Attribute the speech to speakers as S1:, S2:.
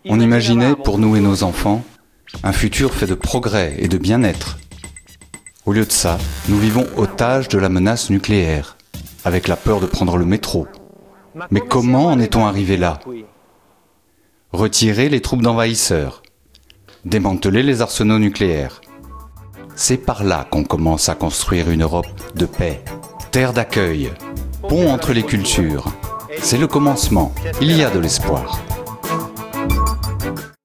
S1: On imaginait, pour nous et nos enfants, un futur fait de progrès et de bien-être. Au lieu de ça, nous vivons otages de la menace nucléaire, avec la peur de prendre le métro. Mais comment en est-on arrivé là ? Retirer les troupes d'envahisseurs, démanteler les arsenaux nucléaires. C'est par là qu'on commence à construire une Europe de paix, terre d'accueil, pont entre les cultures. C'est le commencement, il y a de l'espoir.